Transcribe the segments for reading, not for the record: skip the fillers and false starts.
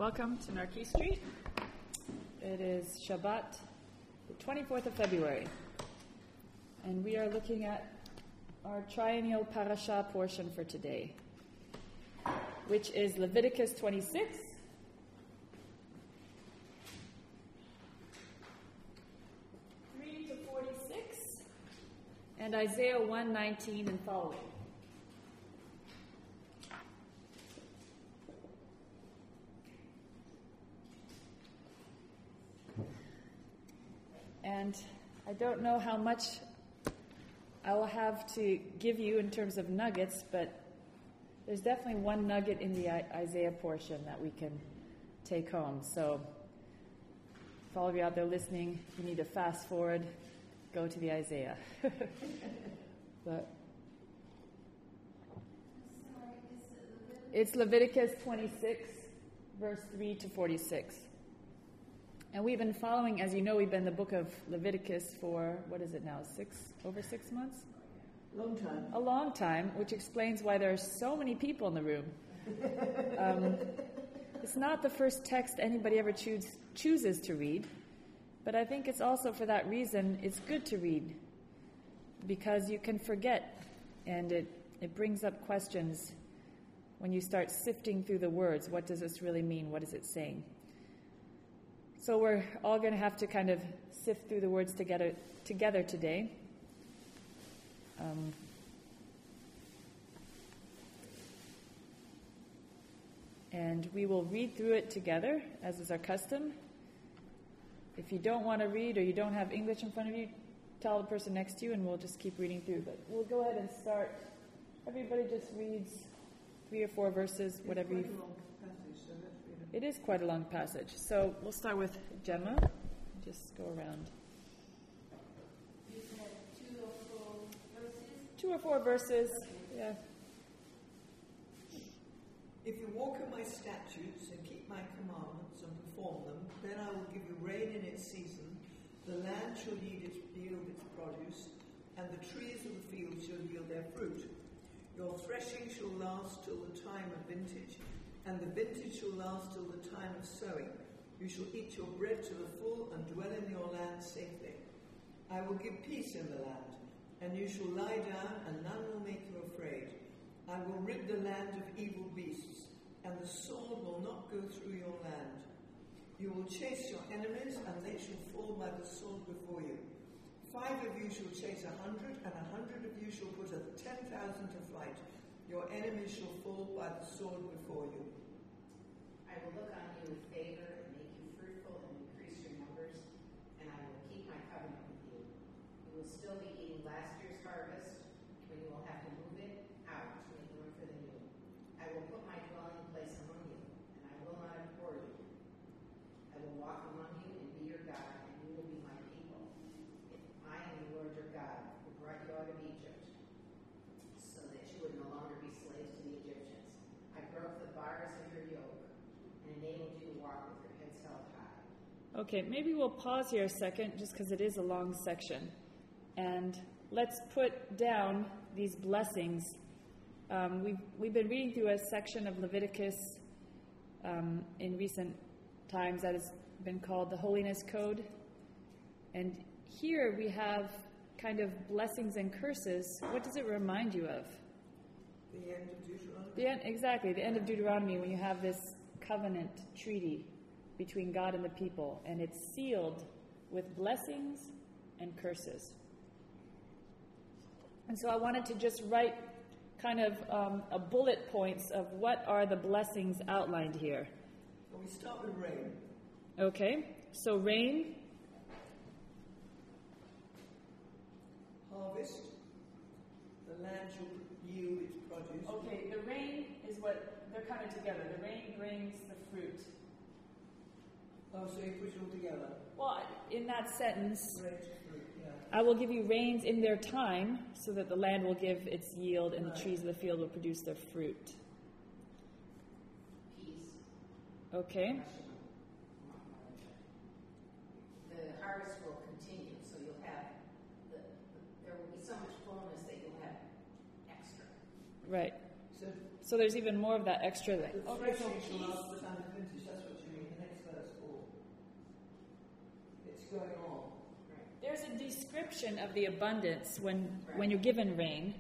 Welcome to Narki Street. It is Shabbat, the 24th of February, and we are looking at our triennial parasha portion for today, which is Leviticus 26, to 46, and Isaiah 1:19 and following. And I don't know how much I will have to give you in terms of nuggets, but there's definitely one nugget in the Isaiah portion that we can take home. So for all of you out there listening, if you need to fast forward, go to the Isaiah. But it's Leviticus 26, verse 3 to 46. And we've been following, as you know, we've been in the book of Leviticus for, what is it now, over 6 months? Long time. A long time, which explains why there are so many people in the room. It's not the first text anybody ever chooses to read, but I think it's also for that reason it's good to read, because you can forget, and it brings up questions when you start sifting through the words. What does this really mean? What is it saying? So we're all going to have to kind of sift through the words together today. And we will read through it together, as is our custom. If you don't want to read or you don't have English in front of you, tell the person next to you and we'll just keep reading through. But we'll go ahead and start. Everybody just reads 3 or 4 verses, whatever you... It is quite a long passage. So we'll start with Gemma. Just go around. You said 2 or 4 verses? 2 or 4 verses, yeah. If you walk in my statutes and keep my commandments and perform them, then I will give you rain in its season, the land shall yield its produce, and the trees of the field shall yield their fruit. Your threshing shall last till the time of vintage, and the vintage shall last till the time of sowing. You shall eat your bread to the full and dwell in your land safely. I will give peace in the land, and you shall lie down, and none will make you afraid. I will rid the land of evil beasts, and the sword will not go through your land. You will chase your enemies, and they shall fall by the sword before you. 5 of you shall chase 100, and 100 of you shall put 10,000 to flight. Your enemies shall fall by the sword before you. I will look on you with favor and make you fruitful and increase your numbers, and I will keep my covenant with you. You will still be eating last year's harvest, when you will have to move it out to make room for the new. I will put my dwelling place among you, and I will not abhor you. I will walk among you and be your God, and you will be my people. I am the Lord your God, who brought you out of Egypt, so that you would no longer be slaves to the Egyptians. I broke the bars of your yoke and enabled you to walk with your heads held high. Okay, maybe we'll pause here a second, just because it is a long section. And let's put down these blessings. We've been reading through a section of Leviticus in recent times that has been called the Holiness Code. And here we have kind of blessings and curses. What does it remind you of? The end of Deuteronomy? Exactly, the end of Deuteronomy, when you have this covenant treaty between God and the people, and it's sealed with blessings and curses. And so I wanted to just write kind of a bullet points of what are the blessings outlined here. Well, we start with rain. Okay, so rain. Harvest. The land shall yield its produce. Okay, the rain is what, they're kind of together. The rain brings the fruit. Oh, so you put it all together? Well, in that sentence, Rain to fruit, yeah. I will give you rains in their time, so that the land will give its yield and the trees of the field will produce their fruit. Peace. Okay. The harvest will continue, so you'll have, there will be so much fullness that you'll have extra. Right. So So there's even more of that extra. the threshing shall last till the time of vintage. That's what going on. There's a description of the abundance when you're given rain,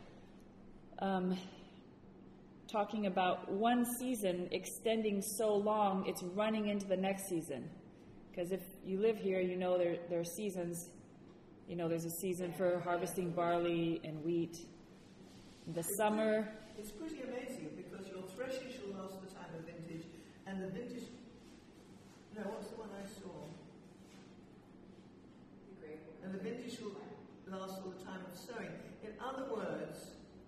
talking about one season extending so long it's running into the next season. Because if you live here, you know there are seasons. You know, there's a season for harvesting barley and wheat. The summer. It's pretty amazing because your threshing shall last the time of vintage, and the vintage. No, what's the one I saw? And the vintage will last all the time of sowing. In other words,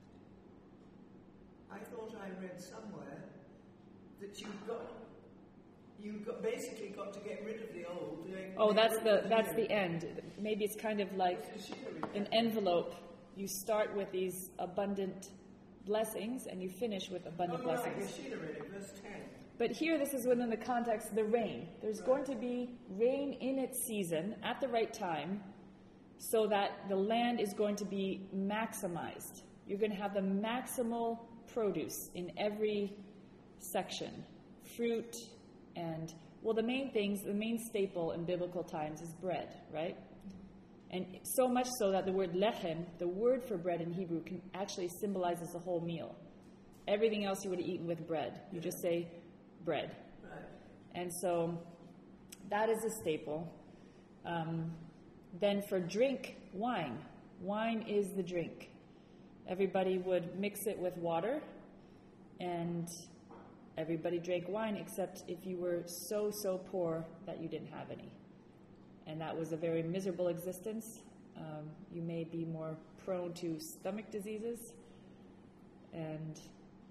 I thought I read somewhere that you've basically got to get rid of the old. Oh, that's the end. Maybe it's kind of like an envelope. You start with these abundant blessings and you finish with abundant blessings. Right, verse 10. But here, this is within the context of the rain. There's going to be rain in its season at the right time, so that the land is going to be maximized. You're going to have the maximal produce in every section. Fruit and, well, the main staple in biblical times is bread, right? And so much so that the word lechem, the word for bread in Hebrew, actually symbolizes the whole meal. Everything else you would have eaten with bread. You just say bread. Right. And so that is a staple. Then for drink, wine. Wine is the drink. Everybody would mix it with water, and everybody drank wine except if you were so poor that you didn't have any. And that was a very miserable existence. You may be more prone to stomach diseases and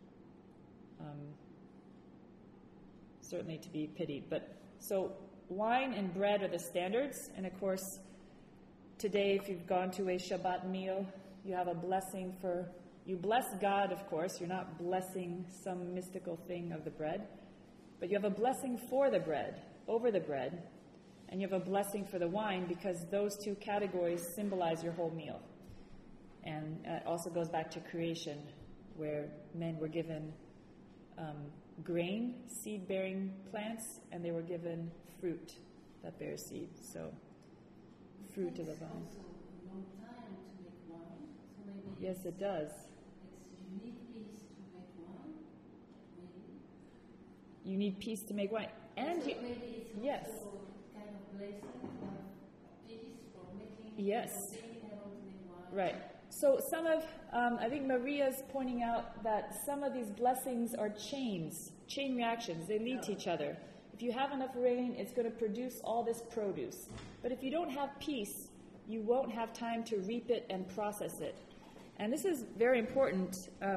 certainly to be pitied. But so wine and bread are the standards, and of course, today, if you've gone to a Shabbat meal, you have a blessing you bless God, of course. You're not blessing some mystical thing of the bread, but you have a blessing for the bread, over the bread, and you have a blessing for the wine because those two categories symbolize your whole meal. And it also goes back to creation, where men were given grain, seed-bearing plants, and they were given fruit that bears seed. So fruit of the vine. Also a long time to make wine. So maybe Yes, it does. you need peace to make wine. Maybe. You need peace to make wine. And So you, maybe it's yes. also kind of blessing to have peace for making Yes. being able to make wine. Right. So some of, I think Maria's pointing out that some of these blessings are chain reactions. They lead to each other. If you have enough rain, it's going to produce all this produce. But if you don't have peace, you won't have time to reap it and process it. And this is very important.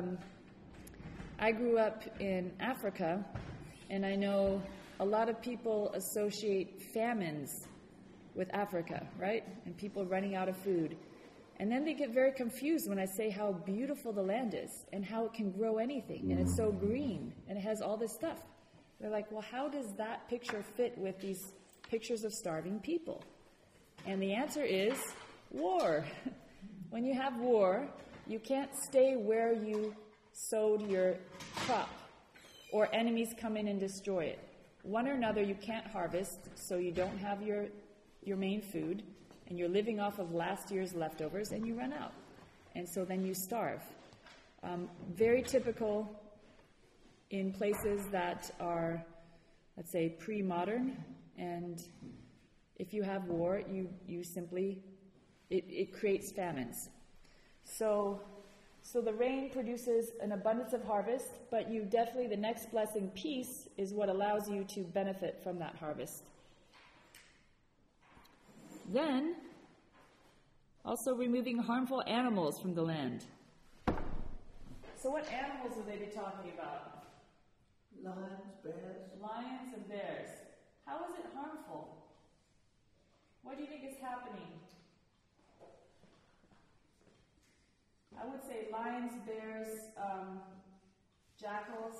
I grew up in Africa, and I know a lot of people associate famines with Africa, right? And people running out of food. And then they get very confused when I say how beautiful the land is and how it can grow anything. And it's so green and it has all this stuff. They're like, well, how does that picture fit with these pictures of starving people? And the answer is war. When you have war, you can't stay where you sowed your crop, or enemies come in and destroy it. One or another, you can't harvest, so you don't have your main food, and you're living off of last year's leftovers, and you run out. And so then you starve. Very typical in places that are, let's say, pre-modern, and if you have war, you simply, it creates famines. So the rain produces an abundance of harvest, but you definitely, the next blessing, peace, is what allows you to benefit from that harvest. Then, also removing harmful animals from the land. So what animals would they be talking about? Lions, bears. Lions and bears. How is it harmful? What do you think is happening? I would say lions, bears, jackals,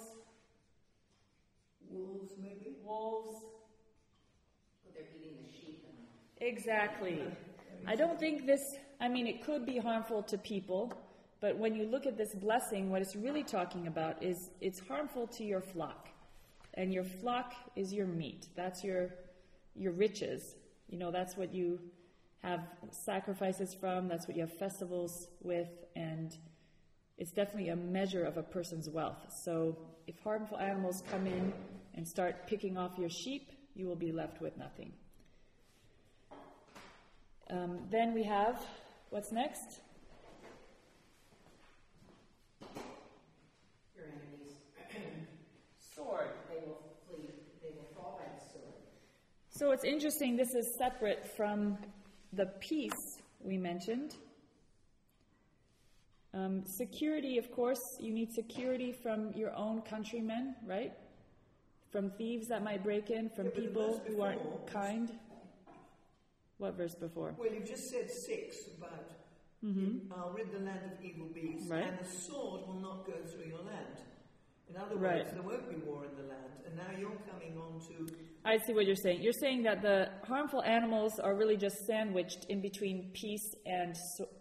Wolves, maybe? wolves. Well, they're eating the sheep and Exactly. I don't think it could be harmful to people, but when you look at this blessing, what it's really talking about is it's harmful to your flock. And your flock is your meat. That's your riches. That's what you have sacrifices from, that's what you have festivals with, and it's definitely a measure of a person's wealth. So if harmful animals come in and start picking off your sheep, you will be left with nothing. Then we have, what's next? Your enemies. Sword. They will flee. They will fall by the sword. So it's interesting, this is separate from the peace we mentioned. Security, of course, you need security from your own countrymen, right? From thieves that might break in, from people who aren't kind. What verse before? Well, you've just said 6 about I'll rid the land of evil beasts, Right. and the sword will not go through your land. In other words, Right. there won't be war in the land. And now you're coming on to... I see what you're saying. You're saying that the harmful animals are really just sandwiched in between peace and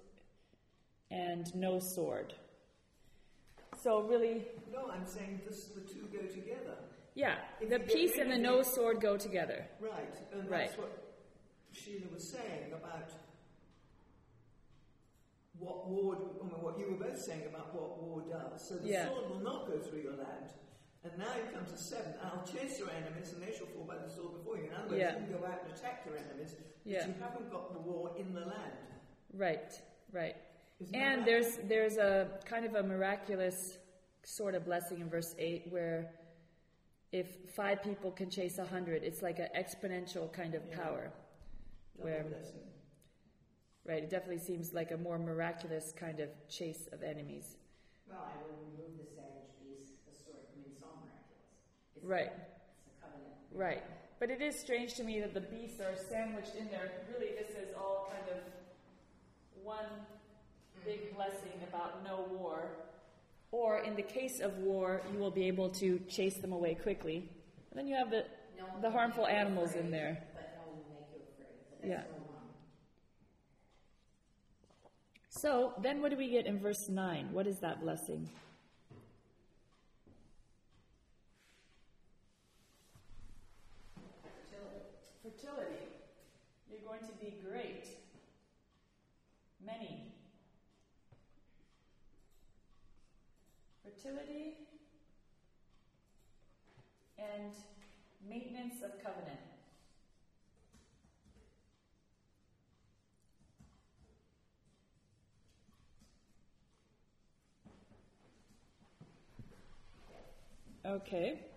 no sword. So really... No, I'm saying the two go together. Yeah, If the you get peace rid and the of no it- sword go together. Right, and Right. that's what Sheila was saying about what you were both saying about what war does. So the sword will not go through your land. And now you come to 7. I'll chase your enemies and they shall fall by the sword before you. In other words, you can go out and attack your enemies, but you haven't got the war in the land. Right. Isn't And that right? there's a kind of a miraculous sort of blessing in verse 8 where if 5 people can chase 100, it's like an exponential kind of power. Double blessing. Right, it definitely seems like a more miraculous kind of chase of enemies. Well, I will remove the savage beast, the sword. I mean, it's all miraculous. Right. It's a covenant. Right. But it is strange to me that the beasts are sandwiched in there. Really, this is all kind of one big blessing about no war. Or in the case of war, you will be able to chase them away quickly. And then you have the harmful animals in there. But no one will make you afraid. But Yeah. that's no one. So, then what do we get in verse 9? What is that blessing? Fertility. You're going to be great. Many. Fertility and maintenance of covenant. Okay.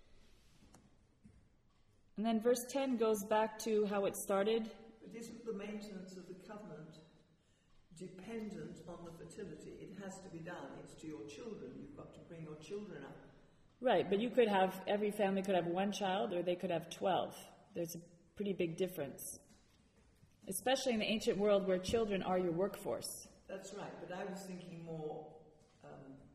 And then verse 10 goes back to how it started. But isn't the maintenance of the covenant dependent on the fertility? It has to be done. It's to your children. You've got to bring your children up. Right, but every family could have 1 child or they could have 12. There's a pretty big difference. Especially in the ancient world where children are your workforce. That's right, but I was thinking more, I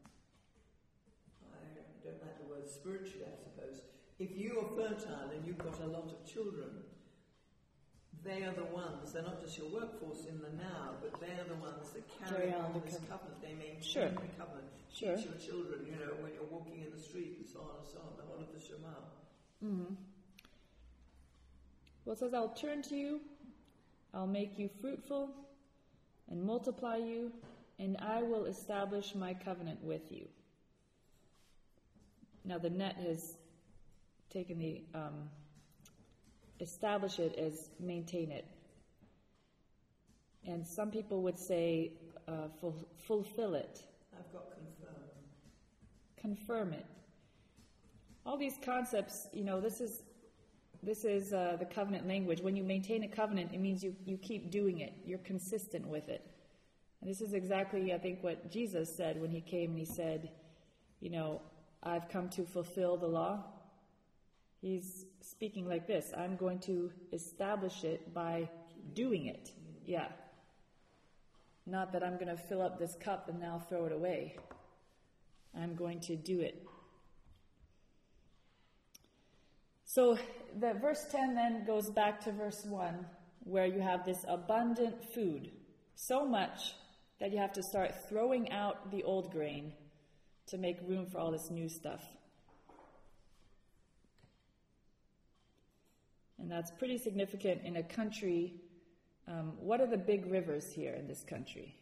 don't like the word spiritually, I suppose. If you are fertile and you've got a lot of children, they are the ones, they're not just your workforce in the now, but they are the ones that carry on this covenant. They maintain the covenant. Sure. Teach your children, when you're walking in the street and so on and so on, the whole of the Shema. Mm-hmm. Well, it says, I'll turn to you, I'll make you fruitful and multiply you, and I will establish my covenant with you. Now the net has taken the establish it as maintain it. And some people would say fulfill it. I've got confirm. Confirm it. All these concepts, this is the covenant language. When you maintain a covenant, it means you keep doing it. You're consistent with it. And this is exactly, I think, what Jesus said when he came and he said, I've come to fulfill the law. He's speaking like this. I'm going to establish it by doing it. Yeah. Not that I'm going to fill up this cup and now throw it away. I'm going to do it. So the verse 10 then goes back to verse 1, where you have this abundant food, so much that you have to start throwing out the old grain to make room for all this new stuff. And that's pretty significant in a country. What are the big rivers here in this country?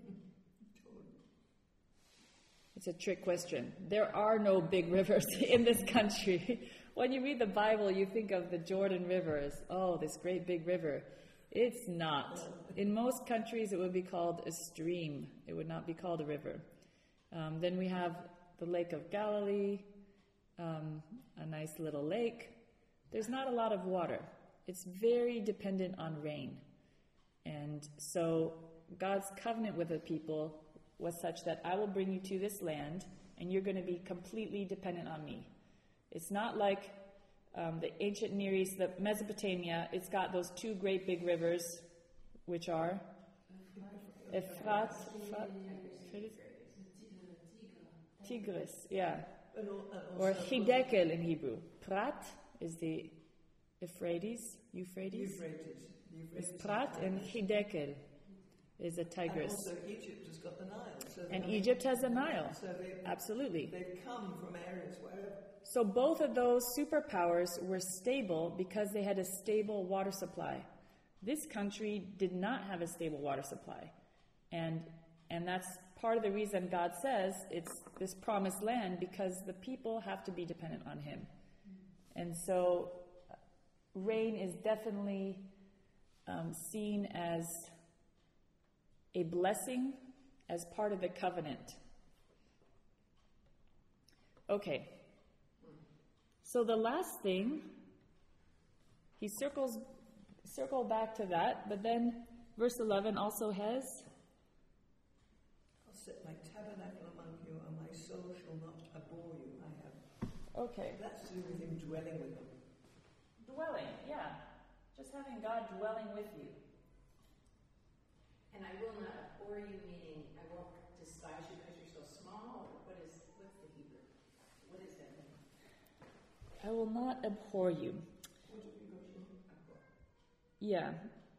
It's a trick question. There are no big rivers in this country. When you read the Bible, you think of the Jordan River as, oh, this great big river. It's not. In most countries, it would be called a stream. It would not be called a river. Then we have the Lake of Galilee, a nice little lake. There's not a lot of water. It's very dependent on rain. And so God's covenant with the people was such that I will bring you to this land, and you're going to be completely dependent on me. It's not like the ancient Near East, the Mesopotamia. It's got those two great big rivers, which are Euphrates, Tigris, yeah, or Hidekel in Hebrew. Prat is the Euphrates. It's Prat, and Hidekel is a Tigris. And also Egypt has got the Nile. So and Egypt has a Nile. So Absolutely. They've come from areas wherever. So both of those superpowers were stable because they had a stable water supply. This country did not have a stable water supply. And that's part of the reason God says it's this promised land, because the people have to be dependent on Him. And so rain is definitely seen as a blessing as part of the covenant. Okay. So the last thing, he circled back to that, but then verse 11 also has, I'll set my tabernacle among you, and my soul shall not abhor you. I have. okay, That's to do with Him dwelling with them. dwelling, yeah. Just having God dwelling with you. And I will not abhor you, meaning I won't despise you because you're so small, or what's the Hebrew? What does that mean? I will not abhor you. What have you got here? Abhor. Yeah.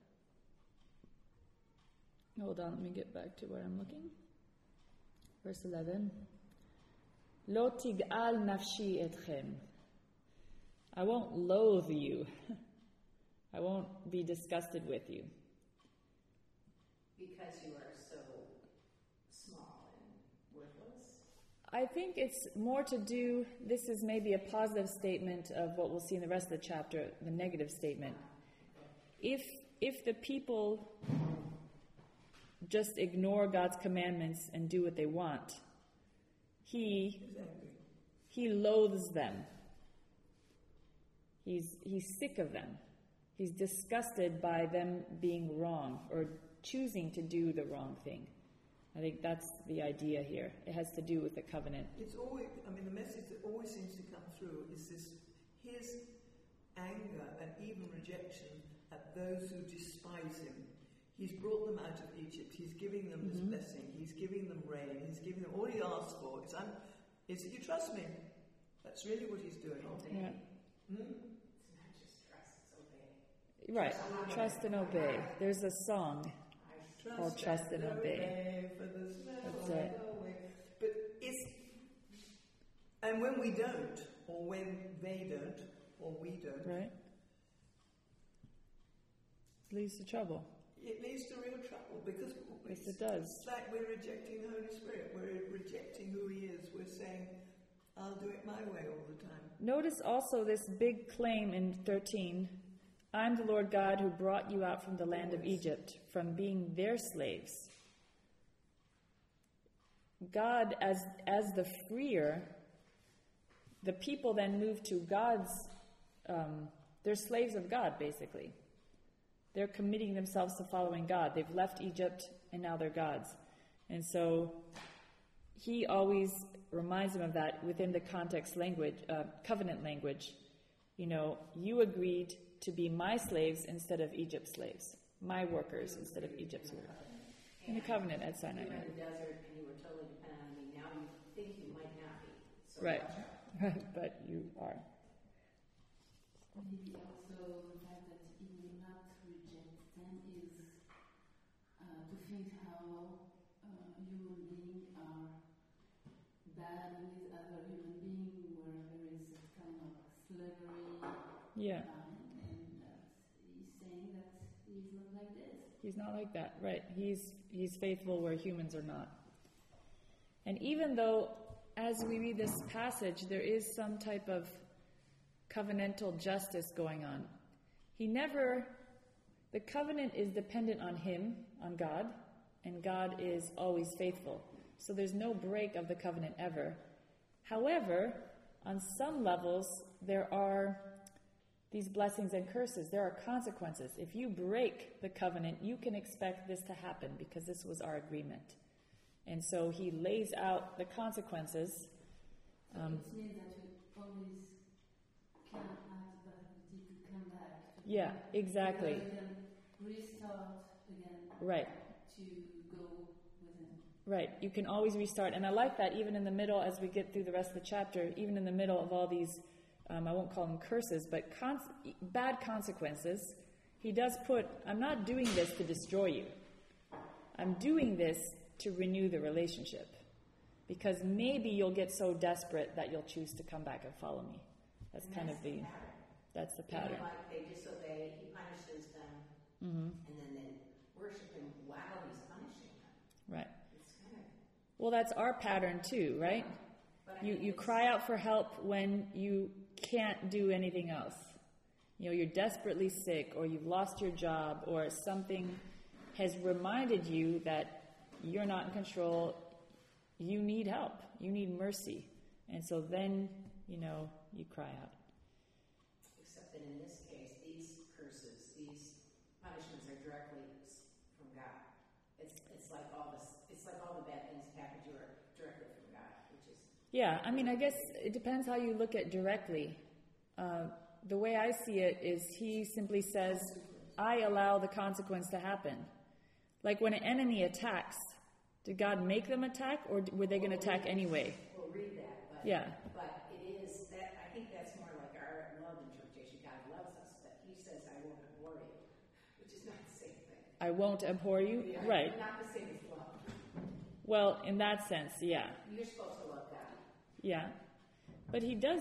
Hold on, let me get back to where I'm looking. Verse 11. Lo tig'al nafshi etchem. I won't loathe you. I won't be disgusted with you. Because you are so small and worthless? I think it's more to do, this is maybe a positive statement of what we'll see in the rest of the chapter, the negative statement. If the people just ignore God's commandments and do what they want, He loathes them. He's sick of them. He's disgusted by them being wrong or choosing to do the wrong thing. I think that's the idea here. It has to do with the covenant. It's always, the message that always seems to come through is this, His anger and even rejection at those who despise Him. He's brought them out of Egypt. He's giving them this blessing. He's giving them rain. He's giving them, all He asks for is that you trust Me. That's really what He's doing. Yeah. It's not just trust, it's obey. Right. Trust and obey. There's a song called Trust and Obey. That's right. But and when we don't, or when they don't, or we don't, Right? Leads to trouble. it leads to real trouble, because Yes, it does. it's like we're rejecting the Holy Spirit. We're rejecting who He is. We're saying, I'll do it my way all the time. Notice also this big claim in 13. I'm the Lord God who brought you out from the land of Egypt, from being their slaves. God, as the freer, the people then move to God's, they're slaves of God, basically. They're committing themselves to following God. They've left Egypt, and now they're God's. And so He always reminds them of that within the context language, covenant language. You know, you agreed to be my slaves instead of Egypt's slaves, my workers instead of Egypt's workers. In the covenant at Sinai. You were in the desert and you were totally dependent on me. Now you think you might not be. So Right, watch out. but you are. Maybe also the fact that He will not reject them is to think how human beings are bad with other human beings, where there is a kind of slavery Yeah. and He's not like that, right? He's faithful where humans are not. And even though, as we read this passage, there is some type of covenantal justice going on, the covenant is dependent on him, on God, and God is always faithful. So there's no break of the covenant ever. However, on some levels, there are these blessings and curses. There are consequences. If you break the covenant, you can expect this to happen because this was our agreement. And so he lays out the consequences. So it means that you always can ask the ability to come back. Yeah, exactly. You can restart again. Right. To go with him. Right. You can always restart. And I like that even in the middle, as we get through the rest of the chapter, even in the middle of all these, I won't call them curses, but bad consequences, he does put, I'm not doing this to destroy you. I'm doing this to renew the relationship. Because maybe you'll get so desperate that you'll choose to come back and follow me. That's kind of the pattern. You know, like they disobey, he punishes them, and then they worship him while he's punishing them. Right. It's kind of... Well, that's our pattern too, right? But You cry out for help when you can't do anything else. You know, you're desperately sick, or you've lost your job, or something has reminded you that you're not in control. You need help. You need mercy. And so then, you cry out. Except that in this case, these curses, these punishments are directly from God. It's like all the bad things that happen to you are directly from God, which is... Yeah, I mean, I guess it depends how you look at directly. The way I see it is he simply says, I allow the consequence to happen. Like when an enemy attacks, did God make them attack, or were they going to attack anyway? We'll read that, but, yeah. But it is that, I think that's more like our love interpretation. God loves us, but he says, I won't abhor you, which is not the same thing. I won't abhor you? Yeah, right. Not the same as love. Well, in that sense, yeah. You're supposed to love God. Yeah. But he does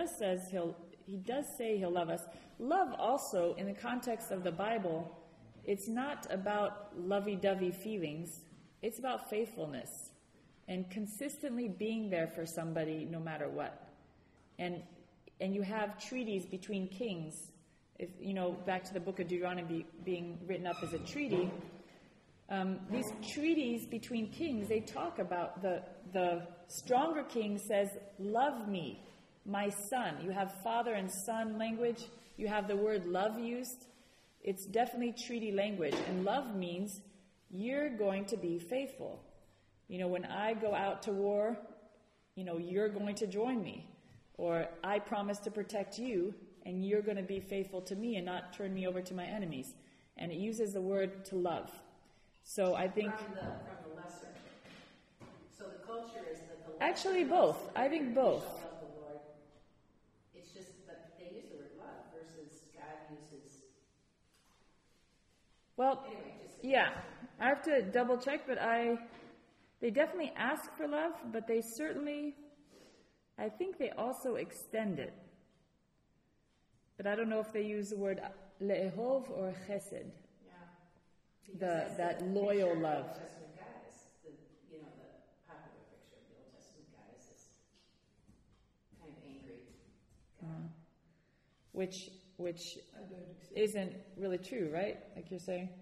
say he'll love us. Love also, in the context of the Bible, it's not about lovey-dovey feelings. It's about faithfulness and consistently being there for somebody no matter what. And you have treaties between kings. If back to the book of Deuteronomy being written up as a treaty, these treaties between kings, they talk about the stronger king says, love me, my son. You have father and son language. You have the word love used. It's definitely treaty language. And love means you're going to be faithful. When I go out to war, you're going to join me. Or I promise to protect you, and you're going to be faithful to me and not turn me over to my enemies. And it uses the word to love. So I think... From the lesser. So the culture is that the lesser... Actually, both. I think both. Shall love the Lord. It's just that they use the word love versus God uses... Well, anyway, yeah. I have to double check, but they definitely ask for love, but they certainly, I think they also extend it. But I don't know if they use the word le'ehov or chesed. Yeah. That loyal love. The Old Testament God is the popular picture of the Old Testament God is this kind of angry God. Which isn't really true, right? Like you're saying?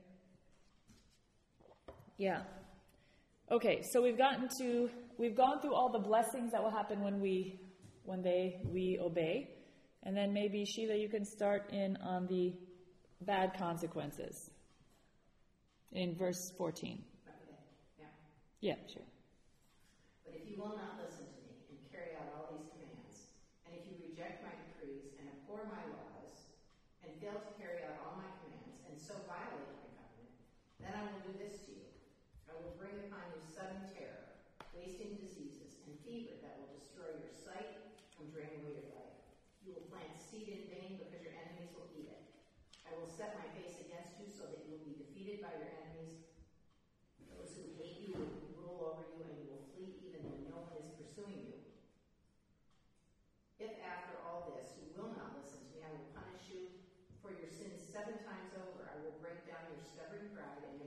Yeah. Okay, so we've gone through all the blessings that will happen when we obey. And then maybe, Sheila, you can start in on the bad consequences in verse 14. Okay. Yeah, sure. But if you will not listen to me and carry out all these commands, and if you reject my decrees and abhor my laws, and fail to carry out all my commands, and so violate my covenant, then I will do this to you. I will bring upon you sudden terror, wasting diseases, and fever that will destroy your sight and drain away your life. You will plant seed in vain because your enemies will eat it. I will set my face against you so that you will be defeated by your enemies. Those who hate you will rule over you, and you will flee even when no one is pursuing you. If after all this you will not listen to me, I will punish you for your sins 7 times over. I will break down your stubborn pride and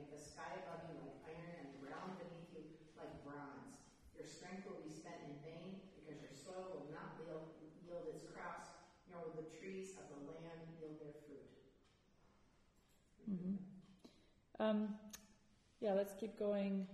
sky above you like iron, and the ground beneath you like bronze. Your strength will be spent in vain, because your soil will not yield its crops, nor will the trees of the land yield their fruit. Mm-hmm. Let's keep going.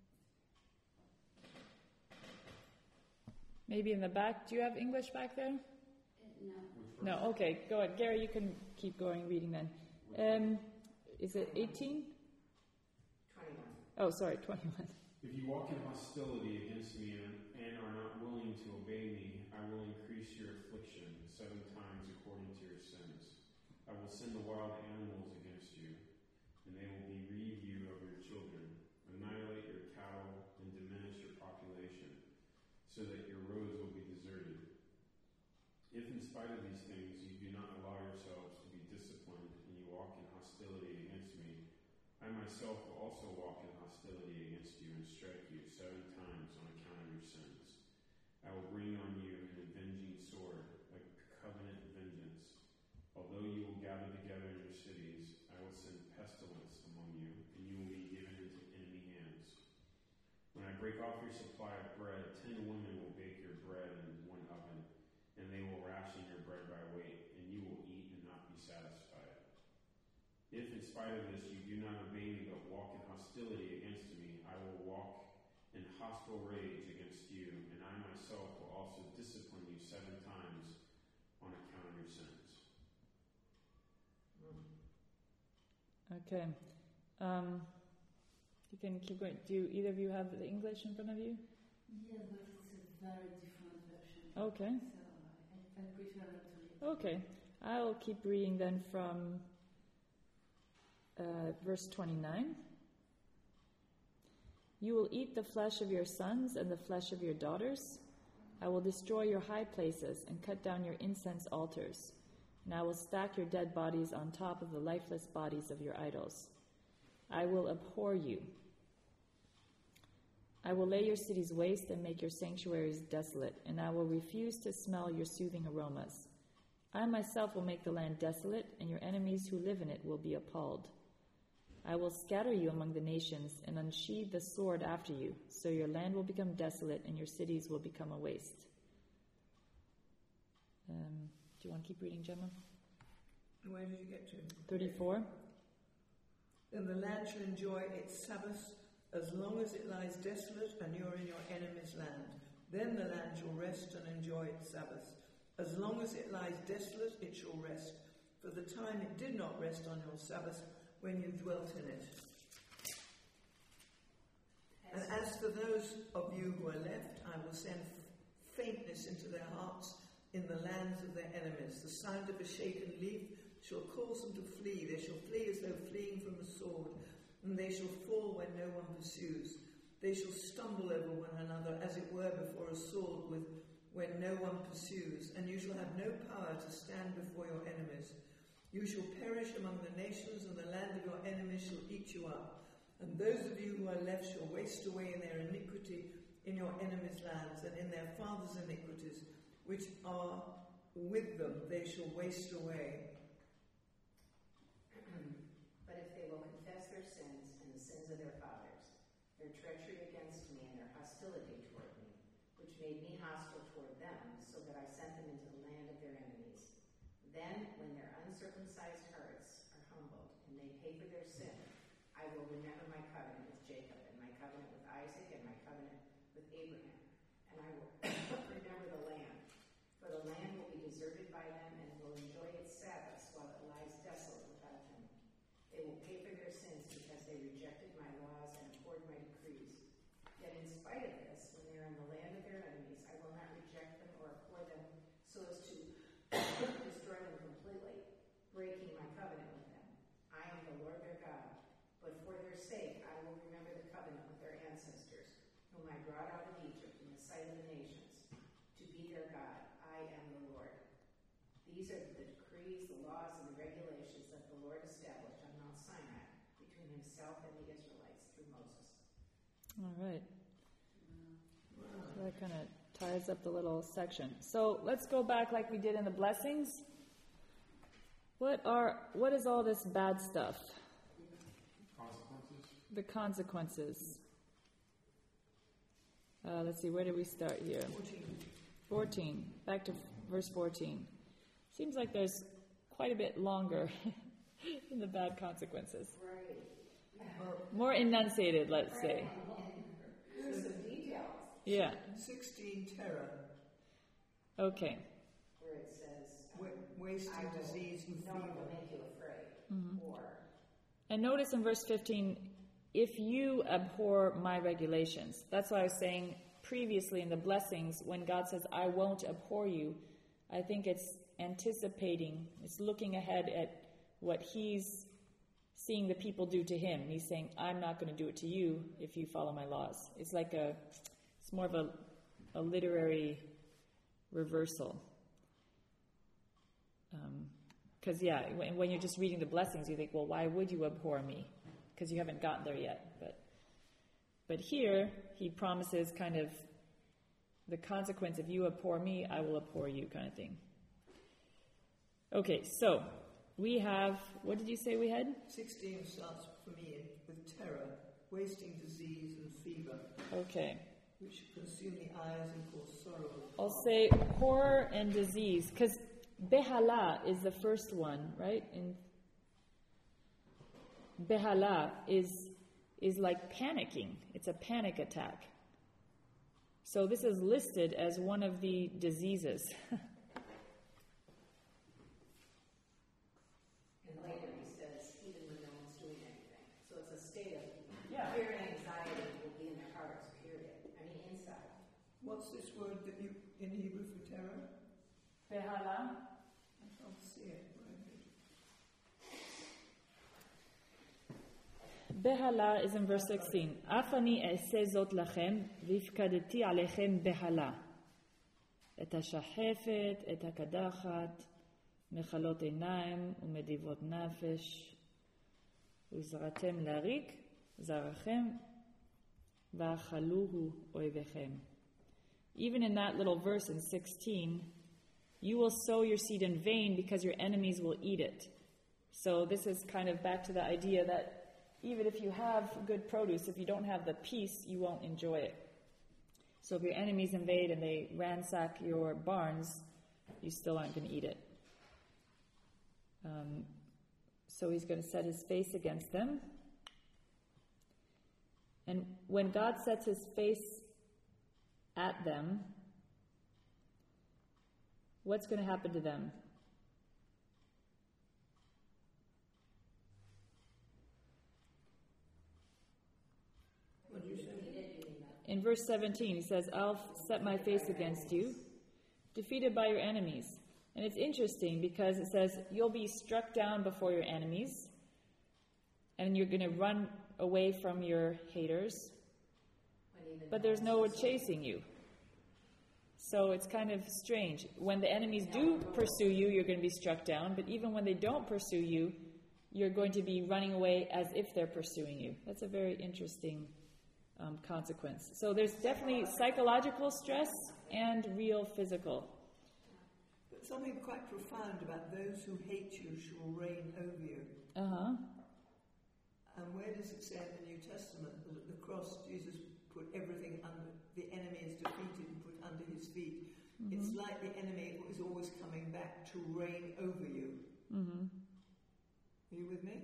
Maybe in the back. Do you have English back there? No. No, okay, go ahead. Gary, you can keep going reading then. Is it 18? 21. Oh, sorry, 21. If you walk in hostility against me and are not willing to obey me, I will increase your affliction 7 times according to your sins. I will send the wild animals against you, and they will bereave you of your children, annihilate your cattle, and diminish your population, so that your roads will be deserted. If in spite of these things you do not allow yourselves to be disciplined and you walk in hostility against me, I myself will also walk in hostility against you and strike you 7 times on account of your sins. I will bring on you an avenging sword, a covenant vengeance. Although you will gather together in your cities, I will send pestilence among you, and you will be given into enemy hands. When I break off your supply of bread, 10 women will bake your bread in one oven, and they will ration your bread by weight, and you will eat and not be satisfied. If in spite of this you do not obey me but walk in hostility against me, I will walk in hostile rage against you, and I myself will also discipline you 7 times on account of your sins. Okay. You can keep going. Do either of you have the English in front of you? Yes, but it's a very different version. Okay. So I prefer not to read. Okay. I'll keep reading then from verse 29. You will eat the flesh of your sons and the flesh of your daughters. I will destroy your high places and cut down your incense altars. And I will stack your dead bodies on top of the lifeless bodies of your idols. I will abhor you. I will lay your cities waste and make your sanctuaries desolate, and I will refuse to smell your soothing aromas. I myself will make the land desolate, and your enemies who live in it will be appalled. I will scatter you among the nations and unsheathe the sword after you, so your land will become desolate and your cities will become a waste. Do you want to keep reading, Gemma? Where did you get to? 34. Then the land shall enjoy its Sabbaths as long as it lies desolate and you're in your enemy's land. Then the land shall rest and enjoy its Sabbaths. As long as it lies desolate, it shall rest, for the time it did not rest on your Sabbath when you dwelt in it. And as for those of you who are left, I will send faintness into their hearts in the lands of their enemies. The sound of a shaken leaf shall cause them to flee. They shall flee as though fleeing from the sword, and they shall fall when no one pursues. They shall stumble over one another, as it were before a sword when no one pursues, and you shall have no power to stand before your enemies. You shall perish among the nations, and the land of your enemies shall eat you up. And those of you who are left shall waste away in their iniquity in your enemies' lands, and in their fathers' iniquities, which are with them, they shall waste away. But if they will confess their sins and the sins of their fathers, their treachery against me and their hostility toward me, which made me hostile toward them, so that I sent them into the land of their enemies, then when their uncircumcised hearts are humbled and they pay for their sin, I will remember my covenant with Jacob and my covenant with Isaac and my covenant with Abraham, and I will remember the land. For the land will be deserted by them and will enjoy its Sabbaths while it lies desolate without them. They will pay for their sins because they rejected my laws and abhorred my decrees. Yet in spite of this, when they are in the land of their enemies, I will not reject them or abhor them so as to destroy them completely, breaking my covenant with them. I am the Lord their God. But for their sake I will remember the covenant with their ancestors, whom I brought out of Egypt in the sight of the nations, to be their God. I am the Lord. These are the decrees, the laws, and the regulations that the Lord established on Mount Sinai between himself and the Israelites through Moses. All right. So that kind of ties up the little section. So let's go back like we did in the blessings. What is all this bad stuff? Consequences? the consequences. Let's see, where did we start here? 14. Back to verse 14. Seems like there's quite a bit longer in the bad consequences. More enunciated, let's say. Here's some details. Yeah. 16, terror. Okay. Where it says, Wasting, I will, disease, and no one will fever. make you afraid. Or, And notice in verse 15, if you abhor my regulations. That's why I was saying previously in the blessings, when God says, I won't abhor you, I think it's anticipating, it's looking ahead at what he's seeing the people do to him. He's saying, I'm not going to do it to you if you follow my laws. It's more of a literary reversal. Because, when you're just reading the blessings, you think, well, why would you abhor me? Because you haven't gotten there yet. But here, he promises kind of the consequence, if you abhor me, I will abhor you, kind of thing. Okay, so we have, what did you say we had? 16 starts for me with terror, wasting, disease, and fever. Okay. Which consume the eyes and cause sorrow. I'll say horror and disease, because Behala is the first one, right? And Behala is like panicking. It's a panic attack. So this is listed as one of the diseases. and later he says, even when no one's doing anything. So it's a state of Yeah. fear and anxiety will be in their hearts, period. I mean, inside. What's this word that you in Hebrew for terror? Behala. I can't see it. Behala is in verse 16. Afani e'aseh zot lachem v'ifkadeti alechem behala. Et hashachefet, et hakadachat, mechalot einayim, umedivot nafesh, uzratem larik, zarachem, v'achaluhu oivechem. Even in that little verse in 16, you will sow your seed in vain because your enemies will eat it. So this is kind of back to the idea that even if you have good produce, if you don't have the peace, you won't enjoy it. So if your enemies invade and they ransack your barns, you still aren't going to eat it. So he's going to set his face against them. And when God sets his face at them, what's going to happen to them? In verse 17, he says, I'll set my face against you, defeated by your enemies. And it's interesting because it says, you'll be struck down before your enemies, and you're going to run away from your haters, but there's no one chasing you. So it's kind of strange. When the enemies do pursue you, you're going to be struck down, but even when they don't pursue you, you're going to be running away as if they're pursuing you. That's a very interesting consequence. So there's definitely psychological stress and real physical. But something quite profound about those who hate you shall reign over you. Uh-huh. And where does it say in the New Testament that at the cross Jesus put everything under, the enemy is defeated and put under his feet? Mm-hmm. It's like the enemy is always coming back to reign over you. Mm-hmm. Are you with me?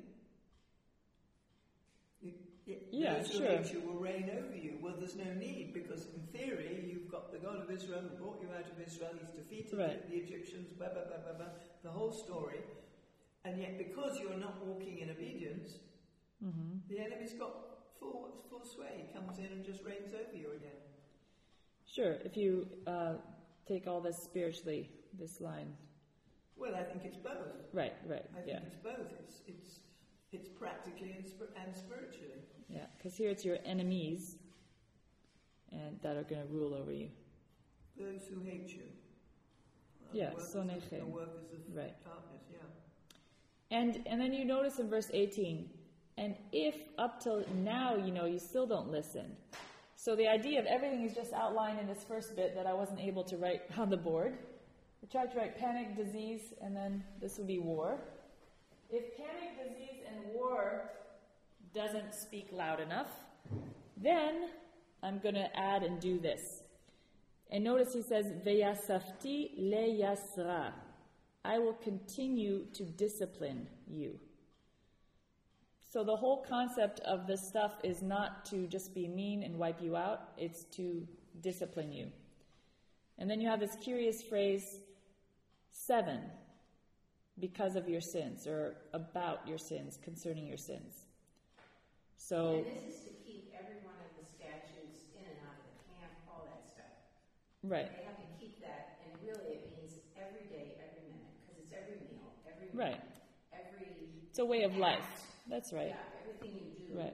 Yeah, those sure. who hate you will reign over you. Well, there's no need, because in theory, you've got the God of Israel who brought you out of Israel. He's defeated the Egyptians, blah, blah, blah, blah, blah, the whole story. And yet, because you're not walking in obedience, the enemy's got full sway. He comes in and just reigns over you again. Sure, if you take all this spiritually, this line. Well, I think it's both. Right, I think it's both. It's practically and spiritually. Yeah, because here it's your enemies and that are going to rule over you. Those who hate you. Yeah, the workers of darkness, yeah. And then you notice in verse 18, and if up till now, you still don't listen. So the idea of everything is just outlined in this first bit that I wasn't able to write on the board. I tried to write panic, disease, and then this would be war. If panic, disease, and war doesn't speak loud enough, then I'm going to add and do this. And notice he says, Veyasafti leyasra. I will continue to discipline you. So the whole concept of this stuff is not to just be mean and wipe you out, it's to discipline you. And then you have this curious phrase, 7, because of your sins, or about your sins, concerning your sins. So, and this is to keep every one of the statutes in and out of the camp, all that stuff. Right. They have to keep that, and really it means every day, every minute, because it's every meal, every right. every It's a way of act. life. That's right. Yeah, everything you do Right.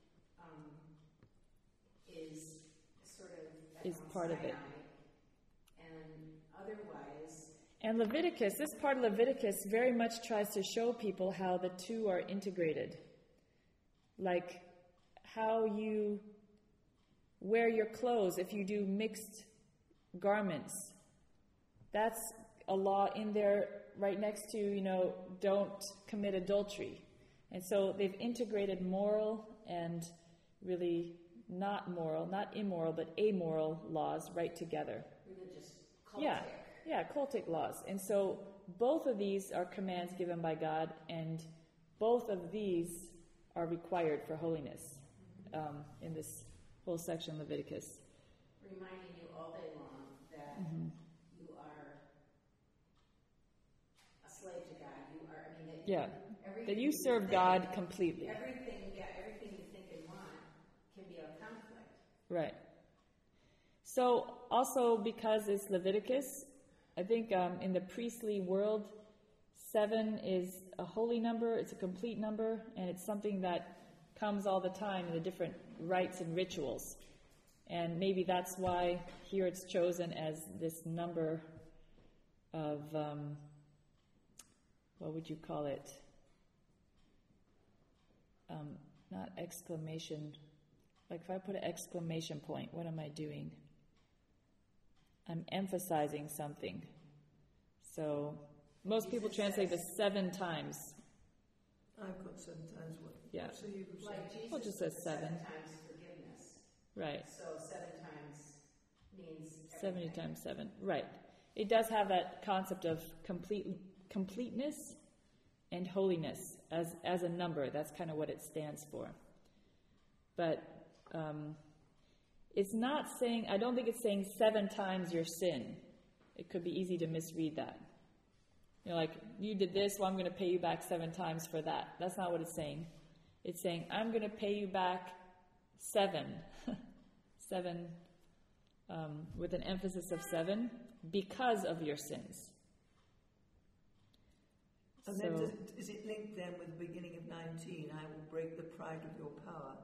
Is sort of Is part of it. And otherwise, And Leviticus, this part of Leviticus very much tries to show people how the two are integrated. Like how you wear your clothes if you do mixed garments. That's a law in there right next to, don't commit adultery. And so they've integrated moral and really not moral, not immoral, but amoral laws right together. religious, cultic. Yeah, cultic laws. And so both of these are commands given by God, and both of these are required for holiness in this whole section, Leviticus. Reminding you all day long that you are a slave to God. You are, That you serve God completely. Everything you think and want can be a conflict. Right. So also because it's Leviticus, I think in the priestly world, 7 is a holy number, it's a complete number, and it's something that comes all the time in the different rites and rituals. And maybe that's why here it's chosen as this number of, what would you call it? Not exclamation. Like if I put an exclamation point, what am I doing? I'm emphasizing something. So most people translate this 7 times. I've got 7 times what? Yeah. So you would say, Like Jesus Well, it just says said 7. times forgiveness. Right. So 7 times means 70 everything. times 7. Right. It does have that concept of completeness and holiness as a number. That's kind of what it stands for. But it's not saying, I don't think it's saying 7 times your sin. It could be easy to misread that. Like, you did this, well, I'm going to pay you back 7 times for that. That's not what it's saying. It's saying, I'm going to pay you back 7. 7, with an emphasis of 7, because of your sins. and then is it linked then with the beginning of 19? I will break the pride of your power.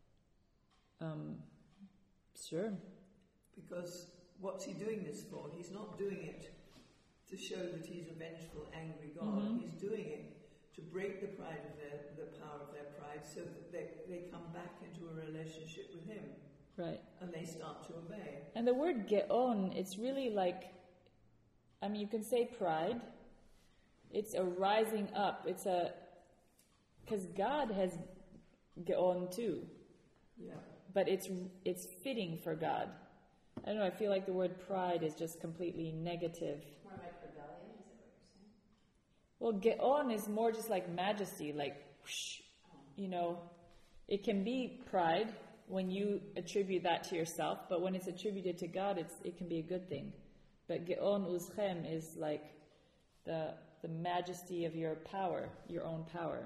Sure. Because what's he doing this for? He's not doing it to show that he's a vengeful, angry God. Mm-hmm. He's doing it to break the pride of the power of their pride, so that they come back into a relationship with him. Right. And they start to obey. And the word geon, it's really like, you can say pride. It's a rising up. Because God has geon too. Yeah. But it's fitting for God. I don't know, I feel like the word pride is just completely negative. More like rebellion, is that what you're saying? Well, geon is more just like majesty, like whoosh, it can be pride when you attribute that to yourself, but when it's attributed to God, it can be a good thing. But geon uzchem is like the majesty of your power, your own power.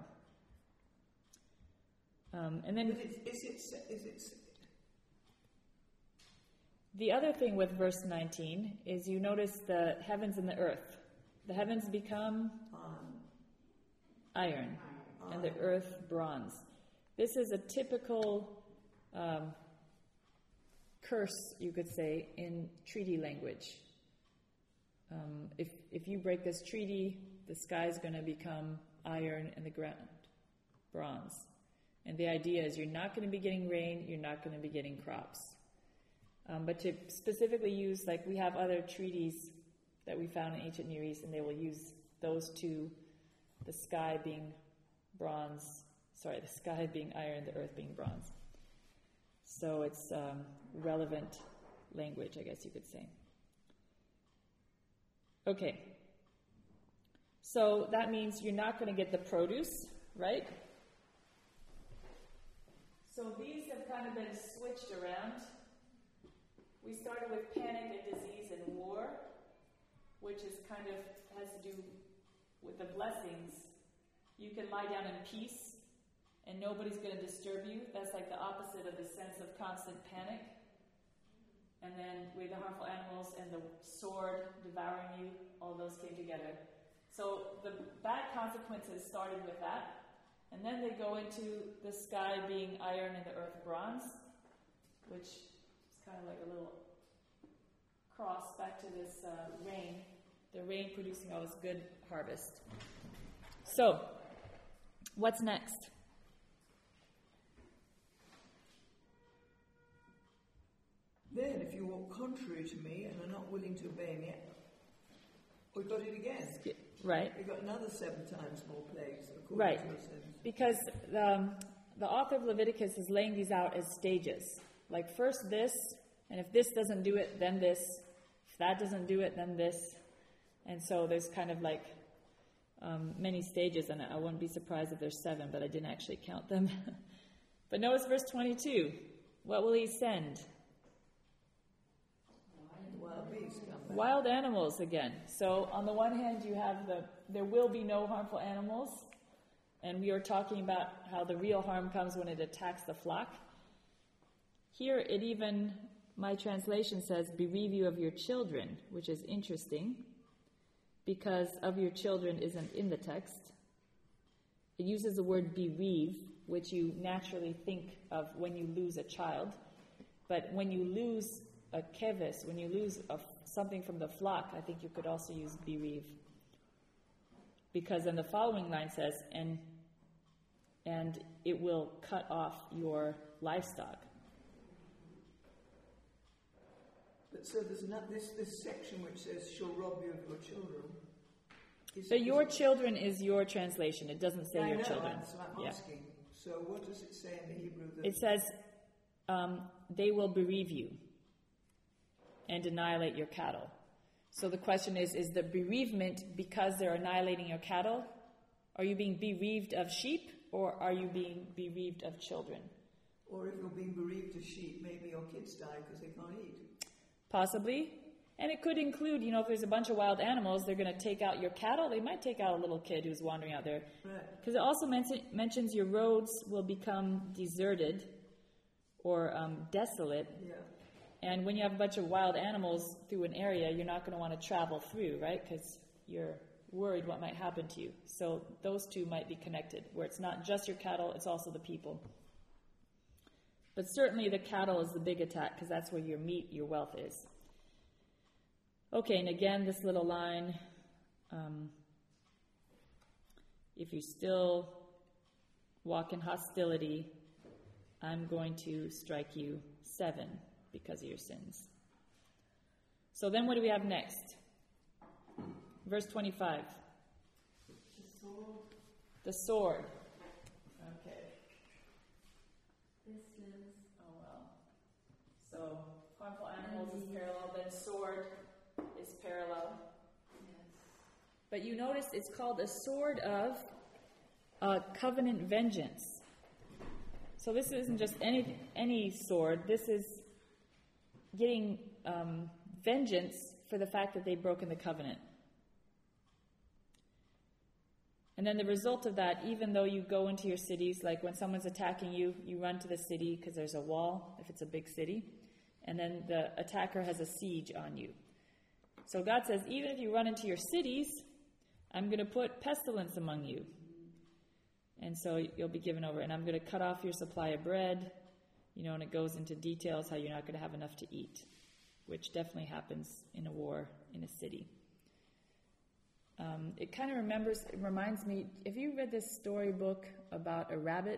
And then Is it the other thing with verse 19 is you notice the heavens and the earth. The heavens become iron, and the earth bronze. This is a typical curse, you could say, in treaty language. If you break this treaty, the sky is going to become iron and the ground bronze. And the idea is you're not going to be getting rain, you're not going to be getting crops. But to specifically use, like we have other treaties that we found in ancient Near East, and they will use those two, the sky being bronze Sorry, the sky being iron, the earth being bronze. So it's relevant language, I guess you could say. Okay. So that means you're not going to get the produce, right? So these have kind of been switched around. We started with panic and disease and war, which is kind of has to do with the blessings. You can lie down in peace and nobody's going to disturb you. That's like the opposite of the sense of constant panic. And then with the harmful animals and the sword devouring you, all those came together. So the bad consequences started with that. And then they go into the sky being iron and the earth bronze, which is kind of like a little cross back to this rain. The rain producing all this good harvest. So, what's next? Then, if you walk contrary to me and are not willing to obey me, we've got it again. Right. We've got another 7 times more plagues, according Right. to your sins. Because the author of Leviticus is laying these out as stages. Like first this, and if this doesn't do it, then this. If that doesn't do it, then this. And so there's kind of like many stages, and I wouldn't be surprised if there's 7, but I didn't actually count them. But notice verse 22. What will he send? Wild beasts come back. Wild animals again. So on the one hand, you have there will be no harmful animals. And we are talking about how the real harm comes when it attacks the flock. Here it even, my translation says, bereave you of your children, which is interesting, because of your children isn't in the text. It uses the word bereave, which you naturally think of when you lose a child. But when you lose a keves, when you lose something from the flock, I think you could also use bereave. Because then the following line says, and it will cut off your livestock. But so there's not this section which says, shall rob you of your children. So your children is your translation. It doesn't say your children. So I'm asking. So what does it say in the Hebrew? It says, they will bereave you and annihilate your cattle. So the question is the bereavement because they're annihilating your cattle? Are you being bereaved of sheep, or are you being bereaved of children? Or if you're being bereaved of sheep, maybe your kids die because they can't eat. Possibly. And it could include, if there's a bunch of wild animals, they're going to take out your cattle. They might take out a little kid who's wandering out there. Because it also mentions your roads will become deserted or desolate. Yeah. And when you have a bunch of wild animals through an area, you're not going to want to travel through, right? Because you're worried what might happen to you. So those two might be connected, where it's not just your cattle, it's also the people. But certainly the cattle is the big attack, because that's where your meat, your wealth is. Okay, and again, this little line, if you still walk in hostility, I'm going to strike you 7 because of your sins. So then what do we have next? Verse 25. The sword. Okay. This is Oh, well. So harmful animals is parallel, then sword is parallel. yes. But you notice it's called a sword of covenant vengeance. So this isn't just any sword. This is getting vengeance for the fact that they've broken the covenant. And then the result of that, even though you go into your cities, like when someone's attacking you, you run to the city because there's a wall, if it's a big city, and then the attacker has a siege on you. So God says, even if you run into your cities, I'm going to put pestilence among you. And so you'll be given over, and I'm going to cut off your supply of bread, and it goes into details how you're not going to have enough to eat, which definitely happens in a war in a city. It kind of reminds me, have you read this storybook about a rabbit?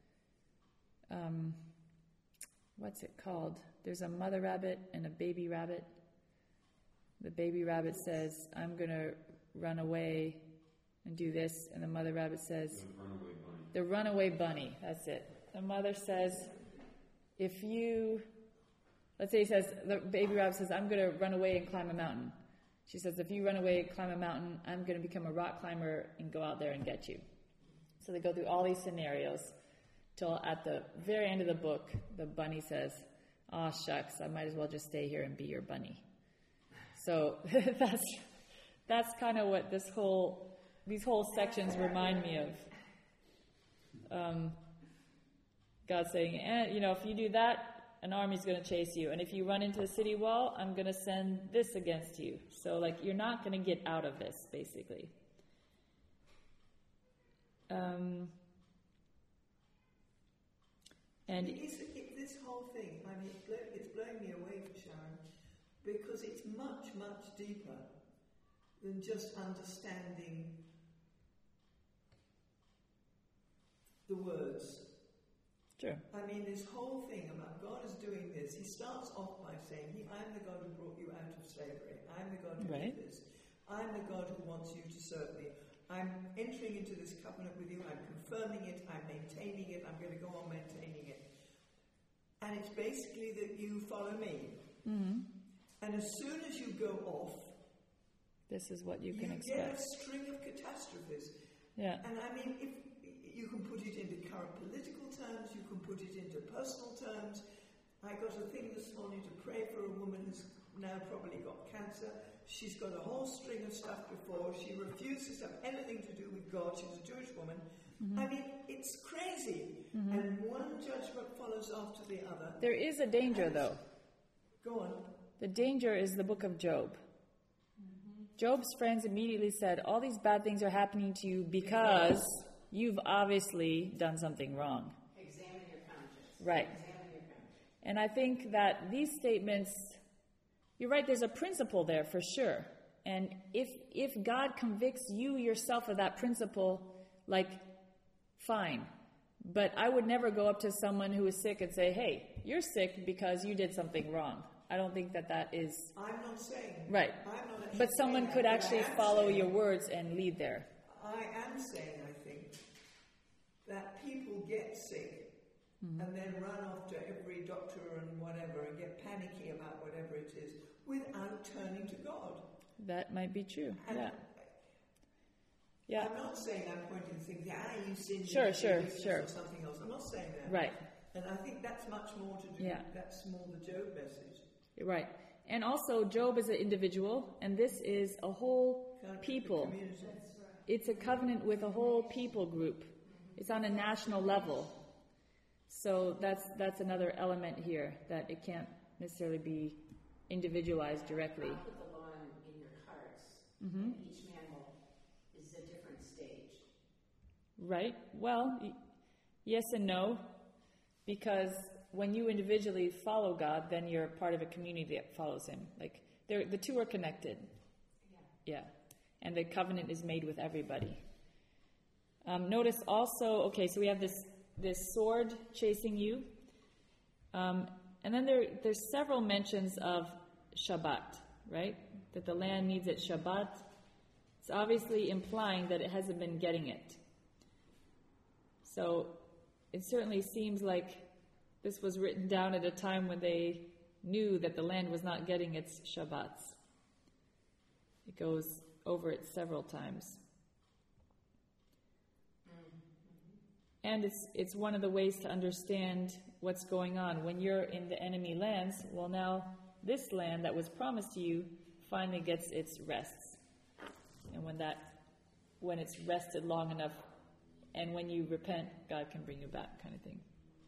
What's it called? There's a mother rabbit and a baby rabbit. The baby rabbit says, I'm going to run away and do this, and the mother rabbit says, The runaway bunny. The runaway bunny, that's it. The mother says, let's say the baby rabbit says, I'm going to run away and climb a mountain. She says, if you run away and climb a mountain, I'm going to become a rock climber and go out there and get you. So they go through all these scenarios till at the very end of the book, the bunny says, "Aw, shucks, I might as well just stay here and be your bunny." So that's kind of what these whole sections remind me of. God saying, if you do that, an army's going to chase you. And if you run into the city wall, I'm going to send this against you. So, you're not going to get out of this, basically. And this whole thing, it's blowing me away, Sharon, because it's much, much deeper than just understanding the words. Sure. This whole thing about God is doing this, he starts off by saying, I'm the God who brought you out of slavery. I'm the God who did this. I'm the God who wants you to serve me. I'm entering into this covenant with you. I'm confirming it. I'm maintaining it. I'm going to go on maintaining it. And it's basically that you follow me. Mm-hmm. And as soon as you go off, this is what you can expect. You get a string of catastrophes. Yeah. And if you can put it into current political terms, you can put it into personal terms. I got a thing this morning to pray for a woman who's now probably got cancer. She's got a whole string of stuff before. She refuses to have anything to do with God. She's a Jewish woman. Mm-hmm. It's crazy. Mm-hmm. And one judgment follows after the other. There is a danger, though. Go on. The danger is the book of Job. Mm-hmm. Job's friends immediately said, all these bad things are happening to you because you've obviously done something wrong. Examine your conscience. Right. Examine your conscience. And I think that these statements, you're right, there's a principle there for sure. And if God convicts you yourself of that principle, fine. But I would never go up to someone who is sick and say, hey, you're sick because you did something wrong. I don't think that is... I'm not saying... Right. I'm not but someone could actually follow your words and lead there. I am saying, I think, that people get sick and then run off to every doctor and whatever and get panicky about whatever it is without turning to God. That might be true. And yeah. I'm not saying I'm pointing to things, you sinned sure. or something else. I'm not saying that. Right. And I think that's much more to do that's more the Job message. Right. And also, Job is an individual, and this is a whole people. It's a covenant with a whole people group. It's on a national level. So that's another element here, that it can't necessarily be individualized directly. God put the law in your hearts, mm-hmm. and each man is a different stage. Right. Well, yes and no, because when you individually follow God, then you're part of a community that follows him. The two are connected. Yeah. And the covenant is made with everybody. Notice also, so we have this sword chasing you. And then there's several mentions of Shabbat, right? That the land needs its Shabbat. It's obviously implying that it hasn't been getting it. So it certainly seems like this was written down at a time when they knew that the land was not getting its Shabbats. It goes over it several times. And it's one of the ways to understand what's going on. When you're in the enemy lands, well, now this land that was promised to you finally gets its rests. And when it's rested long enough, and when you repent, God can bring you back, kind of thing.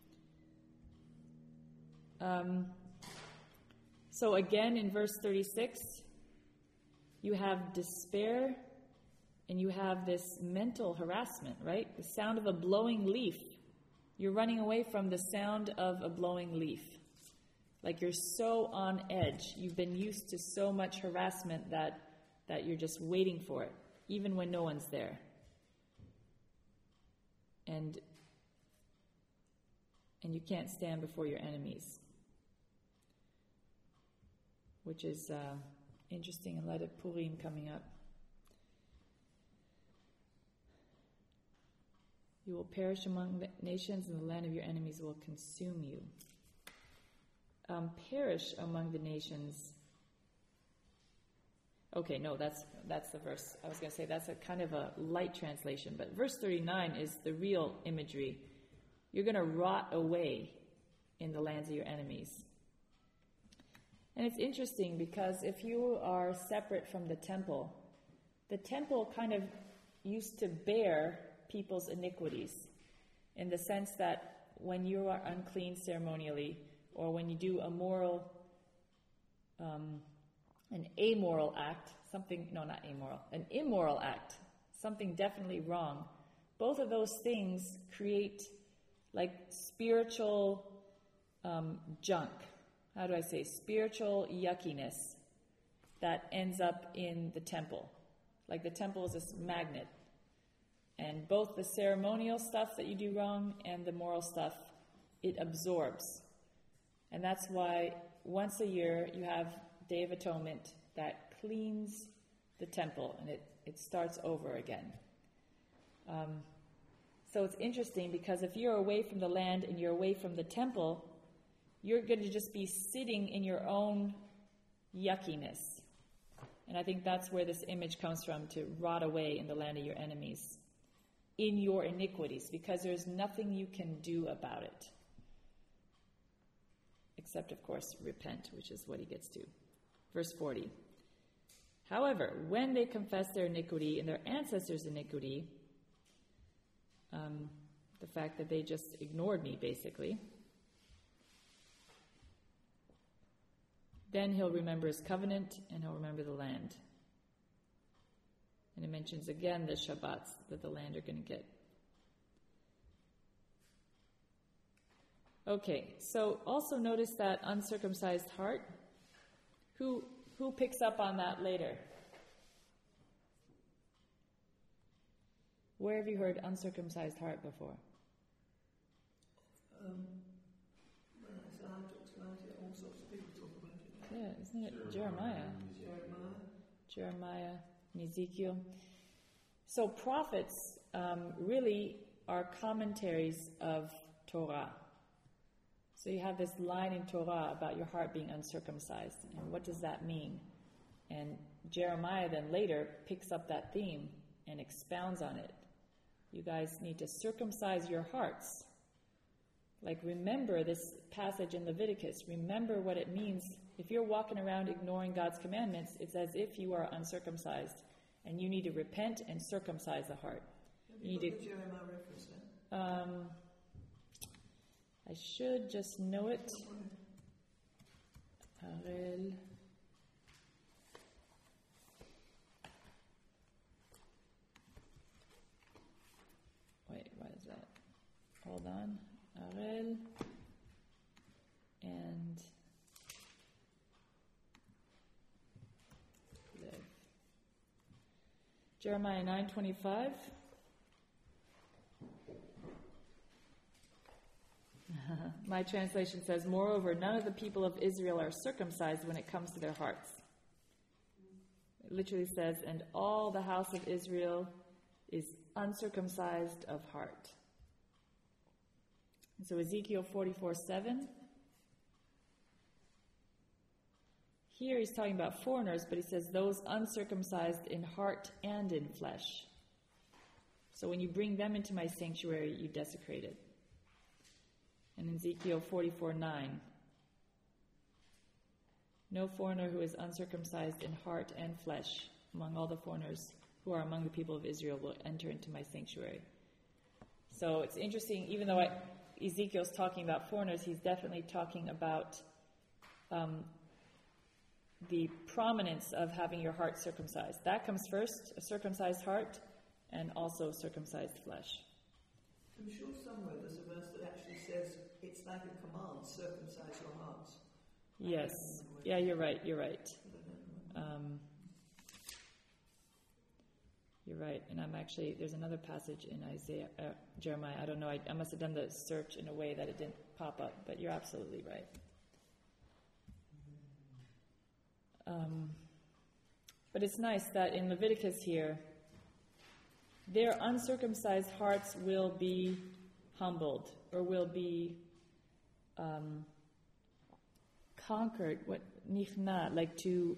So again, in verse 36, you have despair and you have this mental harassment, right? The sound of a blowing leaf. You're running away from the sound of a blowing leaf. You're so on edge. You've been used to so much harassment that you're just waiting for it, even when no one's there. And you can't stand before your enemies, which is interesting in light of Purim coming up. You will perish among the nations, and the land of your enemies will consume you. Perish among the nations. Okay, no, that's the verse. I was going to say that's a kind of a light translation, but verse 39 is the real imagery. You're going to rot away in the lands of your enemies. And it's interesting because if you are separate from the temple kind of used to bear people's iniquities, in the sense that when you are unclean ceremonially, or when you do an immoral act, something definitely wrong, both of those things create like spiritual junk. How do I say? Spiritual yuckiness that ends up in the temple. Like the temple is this magnet. And both the ceremonial stuff that you do wrong and the moral stuff, it absorbs. And that's why once a year you have Day of Atonement that cleans the temple and it starts over again. So it's interesting because if you're away from the land and you're away from the temple, you're going to just be sitting in your own yuckiness. And I think that's where this image comes from, to rot away in the land of your enemies, in your iniquities, because there's nothing you can do about it. Except, of course, repent, which is what he gets to. Verse 40. However, when they confess their iniquity and their ancestors' iniquity, the fact that they just ignored me, basically, then he'll remember his covenant and he'll remember the land. And it mentions again the Shabbats that the land are going to get. Okay, so also notice that uncircumcised heart. Who picks up on that later? Where have you heard uncircumcised heart before? All sorts of people talk about it. Yeah, isn't it Jeremiah? Jeremiah and Ezekiel. So prophets really are commentaries of Torah. So you have this line in Torah about your heart being uncircumcised. And what does that mean? And Jeremiah then later picks up that theme and expounds on it. You guys need to circumcise your hearts. Like, remember this passage in Leviticus. Remember what it means. If you're walking around ignoring God's commandments, it's as if you are uncircumcised. And you need to repent and circumcise the heart. Have you got the Jeremiah reference then? I should just know it. Arel. Wait, what is that? Hold on. Arel. And Lev. Jeremiah 9:25. My translation says, moreover, none of the people of Israel are circumcised when it comes to their hearts. It literally says, and all the house of Israel is uncircumcised of heart. And so Ezekiel 44:7. Here he's talking about foreigners, but he says those uncircumcised in heart and in flesh. So when you bring them into my sanctuary, you desecrate it. And Ezekiel 44:9. No foreigner who is uncircumcised in heart and flesh among all the foreigners who are among the people of Israel will enter into my sanctuary. So it's interesting, even though Ezekiel's talking about foreigners, he's definitely talking about the prominence of having your heart circumcised. That comes first, a circumcised heart, and also circumcised flesh. I'm sure somewhere there's a verse that actually says it's like a command, circumcise your hearts. Yes. Yeah, you're right. You're right. You're right. And there's another passage in Jeremiah. I don't know. I must have done the search in a way that it didn't pop up, but you're absolutely right. But it's nice that in Leviticus here, their uncircumcised hearts will be humbled, or will be conquered. What nichna, like to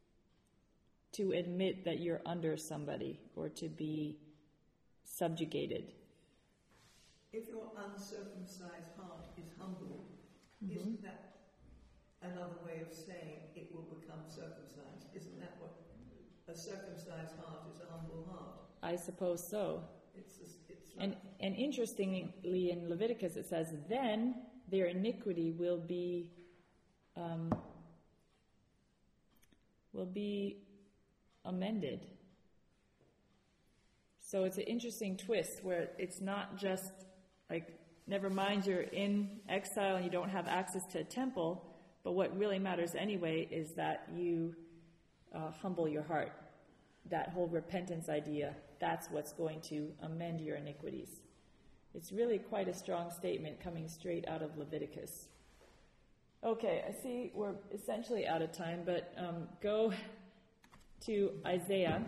admit that you're under somebody, or to be subjugated. If your uncircumcised heart is humbled, isn't that another way of saying it will become circumcised? Isn't that what a circumcised heart is? A humble heart. I suppose so. It's like, And interestingly, in Leviticus it says, then their iniquity will be amended. So it's an interesting twist where it's not just like, never mind you're in exile and you don't have access to a temple, but what really matters anyway is that you humble your heart. That whole repentance idea, that's what's going to amend your iniquities. It's really quite a strong statement coming straight out of Leviticus. Okay, I see we're essentially out of time, but go to Isaiah.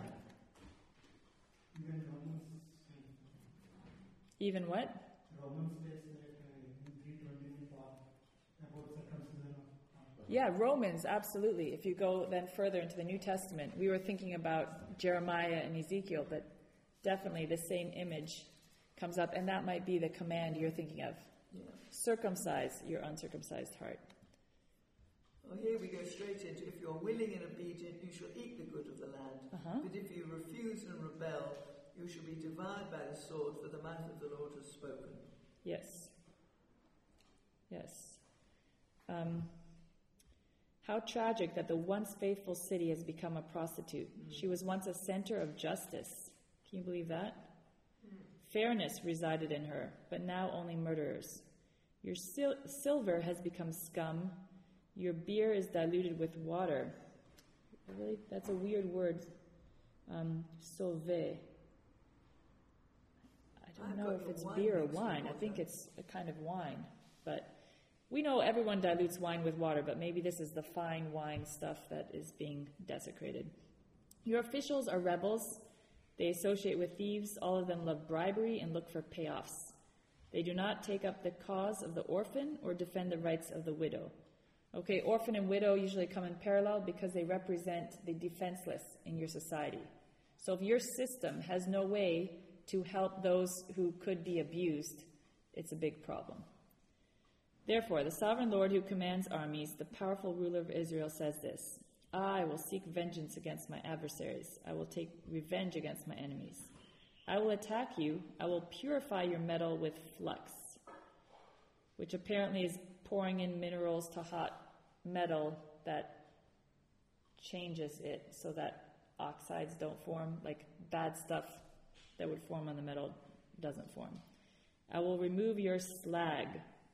Even what? Romans says in 3:20 about circumcision. Yeah, Romans, absolutely. If you go then further into the New Testament, we were thinking about Jeremiah and Ezekiel, but definitely the same image comes up, and that might be the command you're thinking of. yeah. Circumcise your uncircumcised heart. Well, here we go straight into, if you're willing and obedient, you shall eat the good of the land. But if you refuse and rebel, you shall be devoured by the sword, for the mouth of the Lord has spoken. Yes. Yes. How tragic that the once faithful city has become a prostitute. She was once a center of justice. Can you believe that? Fairness resided in her, but now only murderers. Your silver has become scum. Your beer is diluted with water. Really? That's a weird word. Sauvé. I don't know if it's beer or wine. I think it's a kind of wine. But we know everyone dilutes wine with water, but maybe this is the fine wine stuff that is being desecrated. Your officials are rebels. They associate with thieves. All of them love bribery and look for payoffs. They do not take up the cause of the orphan or defend the rights of the widow. Okay, orphan and widow usually come in parallel because they represent the defenseless in your society. So if your system has no way to help those who could be abused, it's a big problem. Therefore, the sovereign Lord who commands armies, the powerful ruler of Israel, says this: I will seek vengeance against my adversaries. I will take revenge against my enemies. I will attack you. I will purify your metal with flux, which apparently is pouring in minerals to hot metal that changes it so that oxides don't form, like bad stuff that would form on the metal doesn't form. I will remove your slag,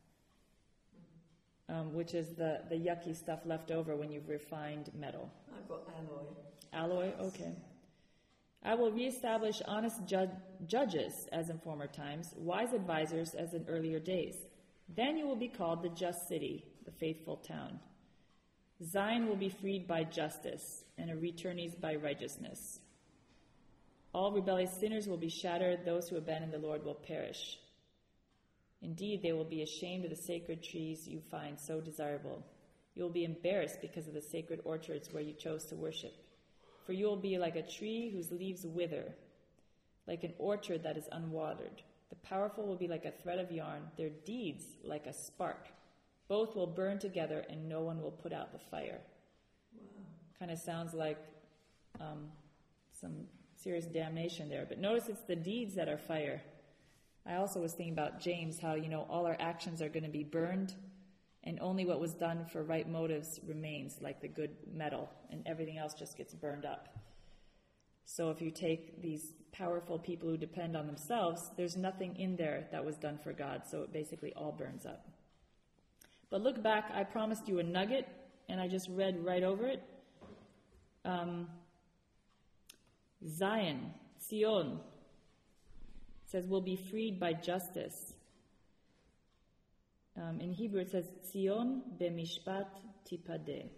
which is the yucky stuff left over when you've refined metal. I've got alloy. Alloy, okay. I will reestablish honest judges as in former times, wise advisors as in earlier days. Then you will be called the just city, the faithful town. Zion will be freed by justice, and her returnees by righteousness. All rebellious sinners will be shattered. Those who abandon the Lord will perish. Indeed, they will be ashamed of the sacred trees you find so desirable. You will be embarrassed because of the sacred orchards where you chose to worship. For you will be like a tree whose leaves wither, like an orchard that is unwatered. The powerful will be like a thread of yarn, their deeds like a spark. Both will burn together, and no one will put out the fire. Wow. Kind of sounds like some serious damnation there. But notice it's the deeds that are fire. I also was thinking about James, how, all our actions are going to be burned, and only what was done for right motives remains, like the good metal, and everything else just gets burned up. So if you take these powerful people who depend on themselves, there's nothing in there that was done for God, so it basically all burns up. But look back, I promised you a nugget, and I just read right over it. Zion, Sion, says will be freed by justice. In Hebrew it says Sion b'mishpat tipadeh.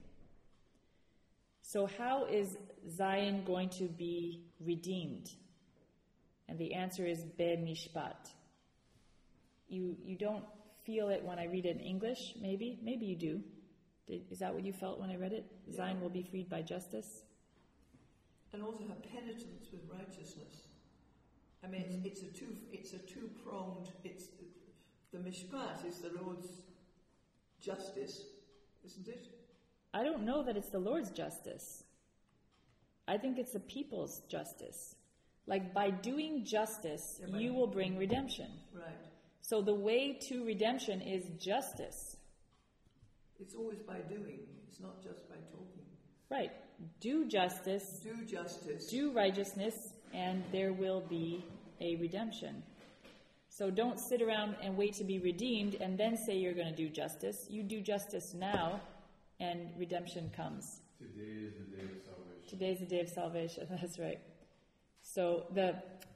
So how is Zion going to be redeemed And the answer is be-mishpat. You don't feel it when I read it in English, maybe? Maybe you do. Is that what you felt when I read it? Zion will be freed by justice? And also her penitence with righteousness. I mean, it's a two-pronged. It's the mishpat is the Lord's justice, isn't it? I don't know that it's the Lord's justice. I think it's the people's justice. Like, by doing justice, you will bring redemption. Right. So the way to redemption is justice. It's always by doing. It's not just by talking. Right. Do justice. Do justice. Do righteousness, and there will be a redemption. So don't sit around and wait to be redeemed and then say you're going to do justice. You do justice now, and redemption comes. Today is the day of salvation. Today's the day of salvation. That's right. So the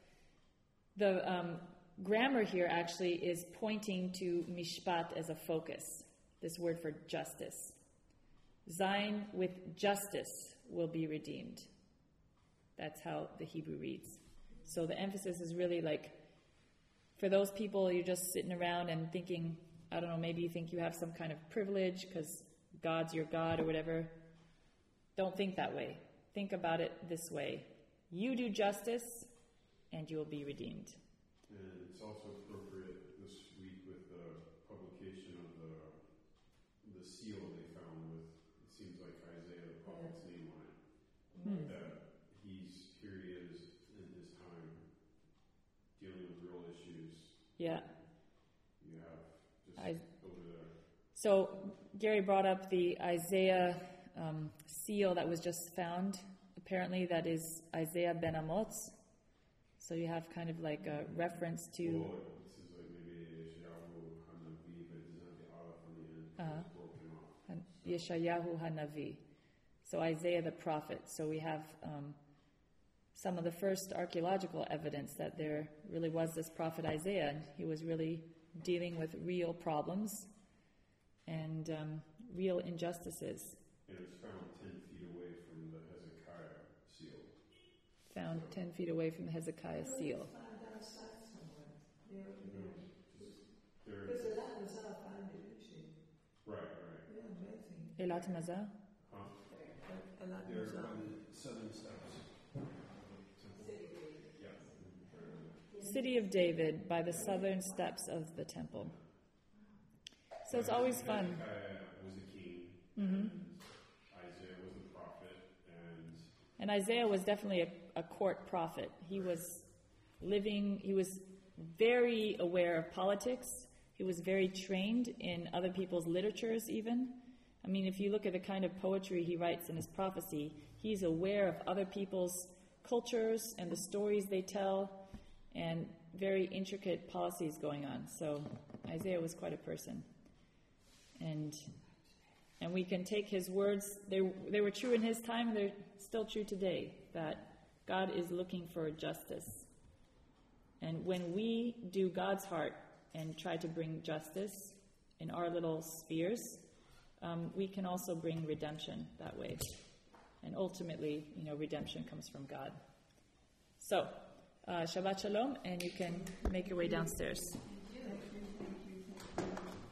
grammar here actually is pointing to mishpat as a focus. This word for justice. Zion with justice will be redeemed. That's how the Hebrew reads. So the emphasis is really like, for those people, you're just sitting around and thinking, I don't know, maybe you think you have some kind of privilege because God's your God or whatever. Don't think that way. Think about it this way. You do justice, and you will be redeemed. And it's also appropriate this week with the publication of the seal they found with, it seems like Isaiah the prophet's name on it. That here he is in his time dealing with real issues. Yeah. You have just over there. So Gary brought up the Isaiah seal that was just found. Apparently that is Isaiah ben Amoz. So you have kind of like a reference to... Well, this is like maybe Yeshayahu HaNavi, but it doesn't have the aleph on the end. It's broken off. Yeshayahu HaNavi. So Isaiah the prophet. So we have some of the first archaeological evidence that there really was this prophet Isaiah, and he was really dealing with real problems and real injustices. And it's found 10 feet away from the Hezekiah seal. Found 10 feet away from the Hezekiah seal. Because that was our found it, actually. Right. Yeah, amazing. Elat Mazah? They're on the southern steps. City of David, by the southern steps of the temple. So it's always fun. Hezekiah was a king, and Isaiah was a prophet, and Isaiah was definitely a court prophet. He was very aware of politics. He was very trained in other people's literatures even. I mean, if you look at the kind of poetry he writes in his prophecy, he's aware of other people's cultures and the stories they tell, and very intricate policies going on. So Isaiah was quite a person. And we can take his words, they were true in his time, and they're still true today, that God is looking for justice. And when we do God's heart and try to bring justice in our little spheres, we can also bring redemption that way. And ultimately, redemption comes from God. So, Shabbat Shalom, and you can make your way downstairs.